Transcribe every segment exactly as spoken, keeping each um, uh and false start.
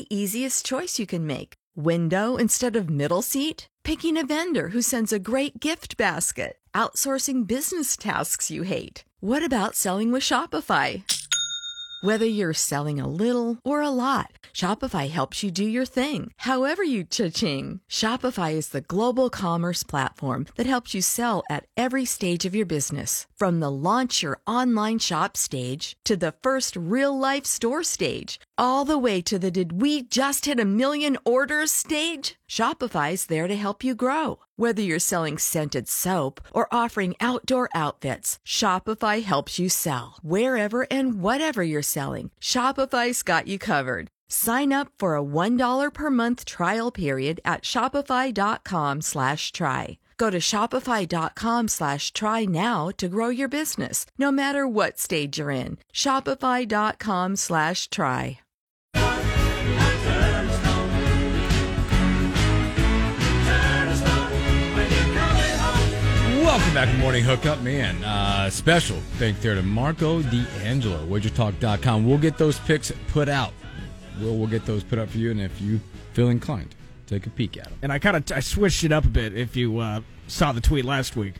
the easiest choice you can make. Window instead of middle seat? Picking a vendor who sends a great gift basket? Outsourcing business tasks you hate? What about selling with Shopify? Whether you're selling a little or a lot, Shopify helps you do your thing, however you cha-ching. Shopify is the global commerce platform that helps you sell at every stage of your business. From the launch your online shop stage to the first real-life store stage, all the way to the did we just hit a million orders stage. Shopify's there to help you grow. Whether you're selling scented soap or offering outdoor outfits, Shopify helps you sell. Wherever and whatever you're selling, Shopify's got you covered. Sign up for a one dollar per month trial period at shopify.com slash try. Go to shopify.com slash try now to grow your business, no matter what stage you're in. Shopify.com slash try. Welcome back to Morning Hookup, man. Uh, special thanks there to Marco D'Angelo, wager talk dot com. We'll get those picks put out. We'll, we'll get those put up for you, and if you feel inclined, take a peek at them. And I kind of I switched it up a bit. If you uh, saw the tweet last week,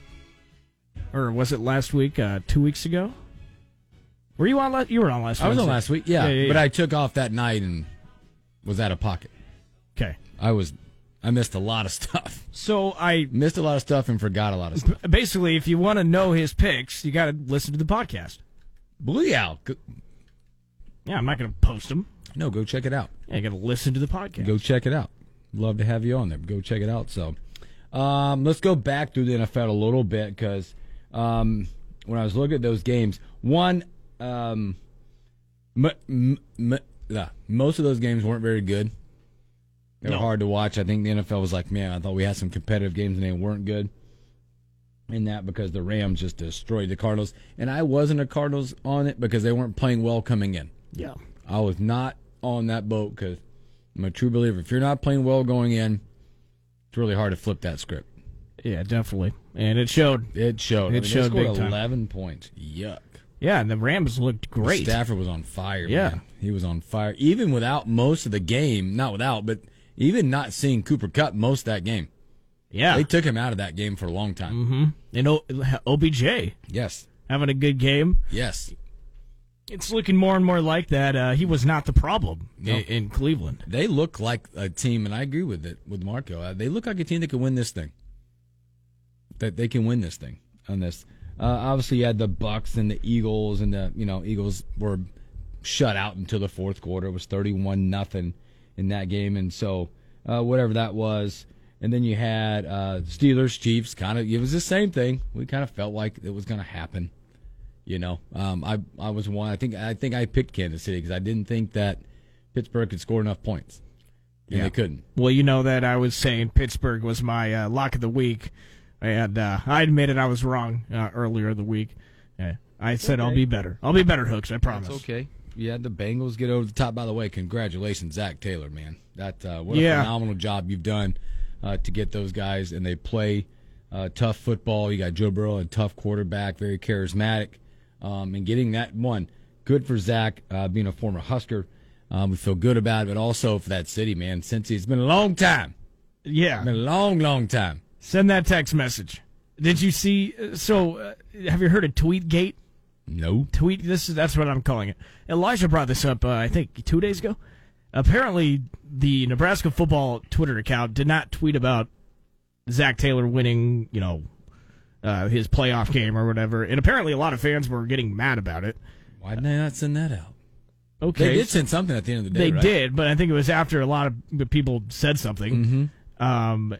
or was it last week? Uh, two weeks ago? Were you on? La- you were on last week. I was on last week, yeah, yeah, yeah, yeah. But I took off that night and was out of pocket. Okay, I was. I missed a lot of stuff. So I missed a lot of stuff and forgot a lot of stuff. Basically, if you want to know his picks, you got to listen to the podcast. Yeah. Yeah, I'm not going to post them. No, go check it out. Yeah, you got to listen to the podcast. Go check it out. Love to have you on there. Go check it out. So, um, let's go back through the N F L a little bit because um, when I was looking at those games, one, um, m- m- m- uh, most of those games weren't very good. They were no. hard to watch. I think the N F L was like, man, I thought we had some competitive games and they weren't good. In that because the Rams just destroyed the Cardinals. And I wasn't a Cardinals on it because they weren't playing well coming in. Yeah. I was not on that boat because I'm a true believer. If you're not playing well going in, it's really hard to flip that script. Yeah, definitely. And it showed. It showed. It I mean, showed they scored big time. eleven points. Yuck. Yeah, and the Rams looked great. Stafford was on fire, yeah. man. He was on fire. Even without most of the game, not without, but even not seeing Cooper Kupp most of that game. Yeah. They took him out of that game for a long time. Mm-hmm. And o- O B J. Yes. Having a good game. Yes. It's looking more and more like that. Uh, he was not the problem no. in, in Cleveland. They look like a team, and I agree with it with Marco. Uh, they look like a team that can win this thing. That they can win this thing on this. Uh, obviously, you had the Bucks and the Eagles, and the you know Eagles were shut out until the fourth quarter. It was thirty-one nothing in that game, and so uh, whatever that was. And then you had uh, Steelers, Chiefs. Kind of, it was the same thing. We kind of felt like it was going to happen. You know, um, I I was one. I think I think I picked Kansas City because I didn't think that Pittsburgh could score enough points, and yeah. they couldn't. Well, you know that I was saying Pittsburgh was my uh, lock of the week, and uh, I admitted I was wrong uh, earlier in the week. Yeah. I said okay. I'll be better. I'll be better, Hooks. I promise. That's okay. You had the Bengals get over the top. By the way, congratulations, Zach Taylor, man. That uh, what a yeah. phenomenal job you've done uh, to get those guys, and they play uh, tough football. You got Joe Burrow, a tough quarterback, very charismatic. Um, and getting that one, good for Zach, uh, being a former Husker. Um, we feel good about it, but also for that city, man. Since it's been a long time. Yeah. It's been a long, long time. Send that text message. Did you see? So, uh, have you heard of Tweetgate? No. Tweet. This is that's what I'm calling it. Elijah brought this up, uh, I think, two days ago. Apparently, the Nebraska football Twitter account did not tweet about Zach Taylor winning, you know, Uh, his playoff game or whatever, and apparently a lot of fans were getting mad about it. Why didn't they not send that out? Okay, they did send something at the end of the day. They right? did, but I think it was after a lot of people said something. Mm-hmm. Um,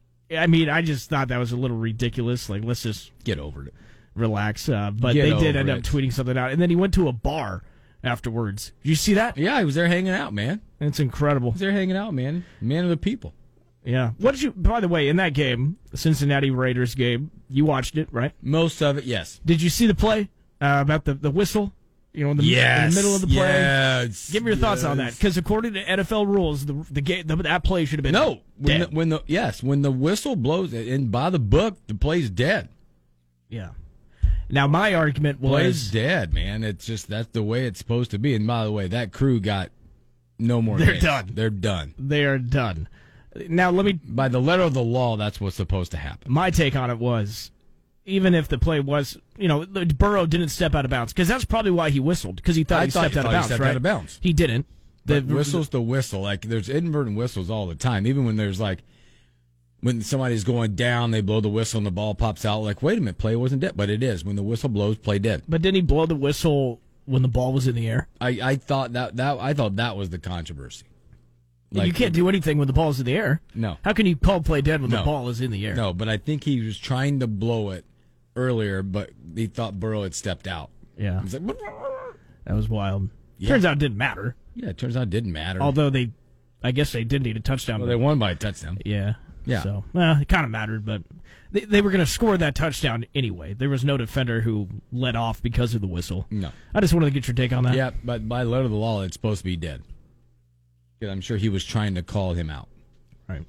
I mean, I just thought that was a little ridiculous. Like, let's just get over it, relax. Uh, but get they did end it. up tweeting something out, and then he went to a bar afterwards. Did you see that? Yeah, he was there hanging out, man. It's incredible. He was there hanging out, man. Man of the people. Yeah. What did you? By the way, in that game, the Cincinnati Raiders game, you watched it, right? Most of it, yes. Did you see the play uh, about the, the whistle? You know, in the, yes, in the middle of the play. Yes, Give me your yes. thoughts on that, because according to N F L rules, the the game the, that play should have been no. When dead. the, when the yes, when the whistle blows, and by the book, the play's dead. Yeah. Now my argument was play's dead, man. It's just that's the way it's supposed to be. And by the way, that crew got No more They're games. done. They're done. They are done. Now, let me. By the letter of the law, that's what's supposed to happen. My take on it was, even if the play was, you know, Burrow didn't step out of bounds, because that's probably why he whistled, because he thought I he thought stepped he out of thought he bounds, stepped right? out of bounds. He didn't. The But whistle's the whistle. Like, there's inadvertent whistles all the time. Even when there's, like, when somebody's going down, they blow the whistle and the ball pops out. Like, wait a minute, play wasn't dead. But it is. When the whistle blows, play dead. But didn't he blow the whistle when the ball was in the air? I, I thought that, that I thought that was the controversy. Like, you can't do anything when the ball's in the air. No. How can you call play dead when No. the ball is in the air? No, but I think he was trying to blow it earlier, but he thought Burrow had stepped out. Yeah. He's like, That was wild. Yeah. Turns out it didn't matter. yeah, it turns out it didn't matter. Although they, I guess they did need a touchdown. well, they won by a touchdown. Yeah. Yeah. So, well, it kind of mattered, but they, they were going to score that touchdown anyway. There was no defender who let off because of the whistle. No. I just wanted to get your take on that. Yeah, but by letter of the law, it's supposed to be dead. Because I'm sure he was trying to call him out. Right.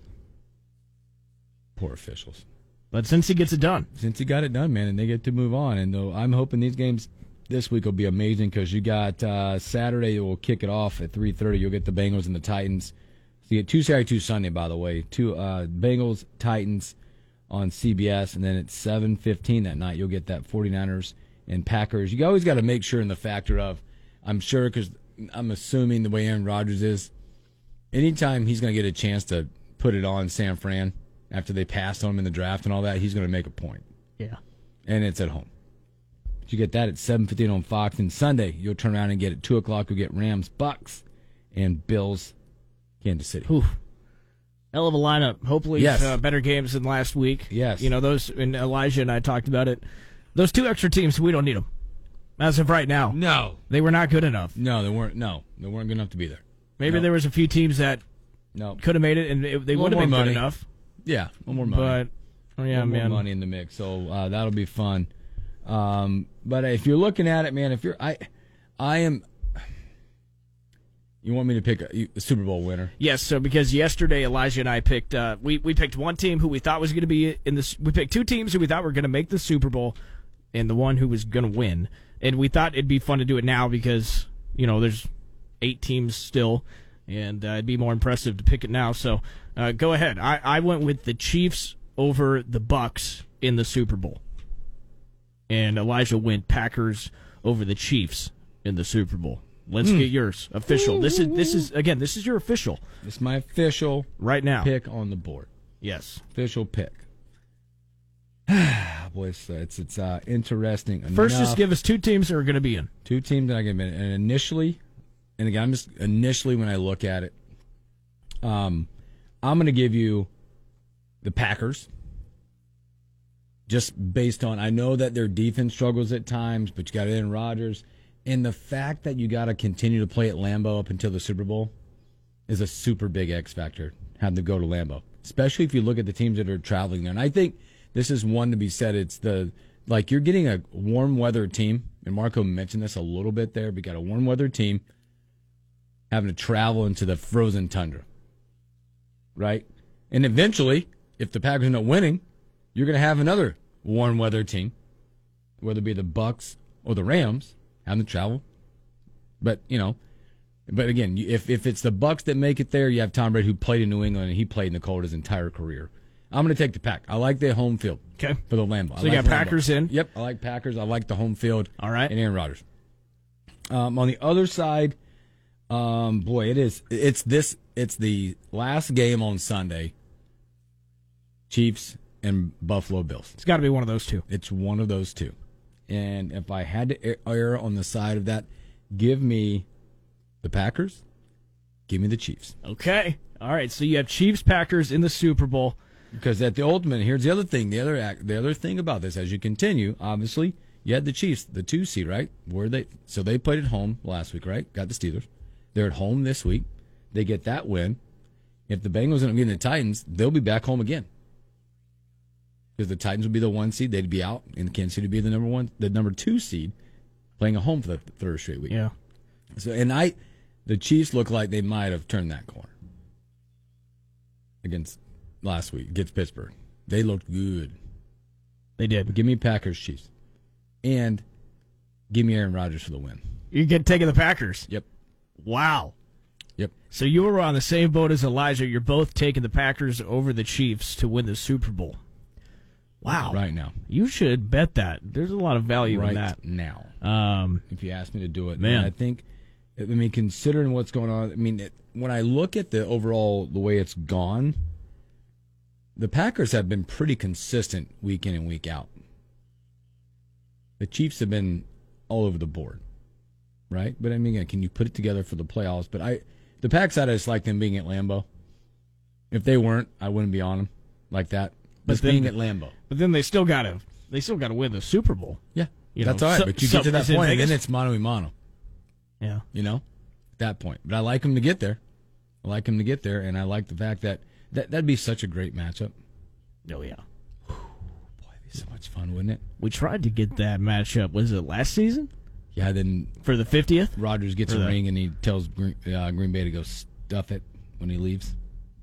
Poor officials. But since he gets it done. Since he got it done, man, and they get to move on. And though I'm hoping these games this week will be amazing because you got uh, Saturday, we'll kick it off at three thirty. You'll get the Bengals and the Titans. So you get two Saturday, two Sunday, by the way. Two uh, Bengals, Titans on C B S. And then at seven fifteen that night, you'll get that 49ers and Packers. You always got to make sure in the factor of, I'm sure, because I'm assuming the way Aaron Rodgers is, anytime he's going to get a chance to put it on San Fran after they passed on him in the draft and all that, he's going to make a point. Yeah. And it's at home. You get that at seven fifteen on Fox. And Sunday, you'll turn around and get at two o'clock, you'll get Rams, Bucks, and Bills, Kansas City. Whew. Hell of a lineup. Hopefully, Yes. uh, better games than last week. Yes. You know, those, and Elijah and I talked about it. Those two extra teams, we don't need them. As of right now. No. They were not good enough. No, they weren't. No, they weren't good enough to be there. Maybe No. there was a few teams that No. could have made it, and it, they Little would have more been money. good enough. Yeah, one more money. But, oh, yeah, one man. more money in the mix. So uh, that'll be fun. Um, but if you're looking at it, man, if you're, I, I am. You want me to pick a, a Super Bowl winner? Yes, so because yesterday Elijah and I picked, uh, we we picked one team who we thought was going to be in this. We picked two teams who we thought were going to make the Super Bowl, and the one who was going to win. And we thought it'd be fun to do it now because you know there's eight teams still, and uh, it'd be more impressive to pick it now. So uh, go ahead. I, I went with the Chiefs over the Bucks in the Super Bowl, and Elijah went Packers over the Chiefs in the Super Bowl. Let's Mm. get yours official. This is this is again. This is your official It's my official right now. pick on the board. Yes. Official pick. Boy, it's it's, it's uh, interesting. First, enough. just give us two teams that are going to be in. Two teams that I can admit. And initially, and again, I'm just initially when I look at it, um, I'm going to give you the Packers. Just based on, I know that their defense struggles at times, but you got Aaron Rodgers. And the fact that you got to continue to play at Lambeau up until the Super Bowl is a super big X factor, having to go to Lambeau, especially if you look at the teams that are traveling there. And I think this is one to be said. It's the, like, you're getting a warm weather team, and Marco mentioned this a little bit there. We got a warm weather team having to travel into the frozen tundra, right? And eventually, if the Packers end up winning, you're going to have another warm weather team, whether it be the Bucks or the Rams, having to travel. But, you know, but again, if if it's the Bucks that make it there, you have Tom Brady, who played in New England, and he played in the cold his entire career. I'm going to take the Pack. I like the home field Okay. for the Lambeau. I So you like got Lambeau. Packers in? Yep, I like Packers. I like the home field. All right. And Aaron Rodgers. Um, on the other side, um, boy, it is. It's this. It's the last game on Sunday. Chiefs and Buffalo Bills. It's got to be one of those two. It's one of those two. And if I had to err on the side of that, give me the Packers, give me the Chiefs. Okay. All right. So you have Chiefs, Packers in the Super Bowl. Because at the ultimate, here's the other thing. The other act, the other thing about this, as you continue, obviously, you had the Chiefs, the two seed, right? Where they so they played at home last week, right? Got the Steelers. They're at home this week. They get that win. If the Bengals end up getting the Titans, they'll be back home again. Because the Titans would be the one seed, they'd be out, and Kansas City would be the number one, the number two seed, playing at home for the third straight week. Yeah. So, and I, the Chiefs look like they might have turned that corner against last week against Pittsburgh. They looked good. They did. Give me Packers, Chiefs, and give me Aaron Rodgers for the win. You get taking the Packers. Yep. Wow. Yep. So you were on the same boat as Elijah. You're both taking the Packers over the Chiefs to win the Super Bowl. Wow. Right now. You should bet that. There's a lot of value right in that. now. Um, if you ask me to do it. Man. And I think, I mean, considering what's going on, I mean, it, when I look at the overall, the way it's gone, the Packers have been pretty consistent week in and week out. The Chiefs have been all over the board, right? But I mean, again, can you put it together for the playoffs? But I, the Pack side, I just like them being at Lambeau. If they weren't, I wouldn't be on them like that. But then, being at Lambeau. But then they still got to they still got to win the Super Bowl. Yeah, you that's know, all right. so, but you so get to that in point, and Vegas? then it's mano a mano. Yeah, you know, at that point. But I like them to get there. I like them to get there, and I like the fact that, that that'd be such a great matchup. Oh yeah, boy, it'd be so much fun, wouldn't it? we tried to get that matchup. Was it last season Yeah. Then for the fiftieth? Rodgers gets For a the- ring, and he tells Green, uh, Green Bay to go stuff it when he leaves.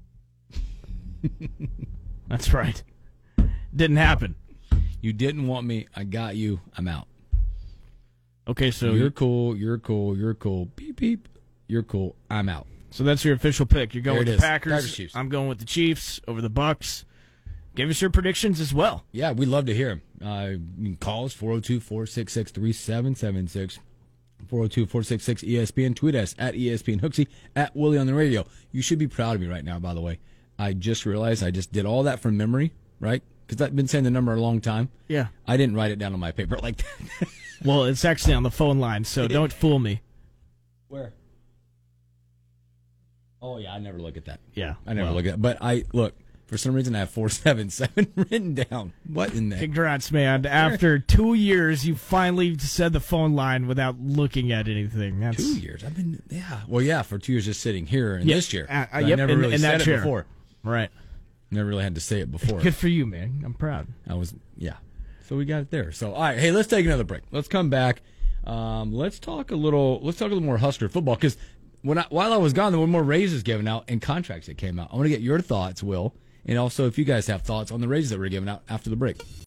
That's right. Didn't happen. You didn't want me. I got you. I'm out. Okay, so You're cool. You're cool. You're cool. Beep beep. You're cool. I'm out. so that's your official pick. You're going There with it the is. Packers. Packers, Chiefs. I'm going with the Chiefs over the Bucks. Give us your predictions as well. Yeah, we'd love to hear him. Uh, you can call us four oh two, four six six, three seven seven six. four oh two, four six six, E S P N. Tweet us at E S P N Hooksy, at Willie on the radio. You should be proud of me right now, by the way. I just realized I just did all that from memory, right? Because I've been saying the number a long time. Yeah. I didn't write it down on my paper like that. Well, it's actually on the phone line, so don't fool me. Where? Oh, yeah, I never look at that. Yeah. I never well, look at that. But I, look, for some reason I have four seven seven written down. What in the Congrats, man. After two years, you finally said the phone line without looking at anything. That's Two years. I've been, yeah. Well, yeah, for two years just sitting here and Yeah, this year. uh, uh, I yep, never in- really in that said chair. it before. Right. Never really had to say it before. Good for you, man. I'm proud. I was, yeah. So we got it there. So, all right. Hey, let's take another break. Let's come back. Um, let's talk a little, let's talk a little more Husker football because when I, while I was gone, there were more raises given out and contracts that came out. I want to get your thoughts, Will, and also if you guys have thoughts on the raises that were given out after the break.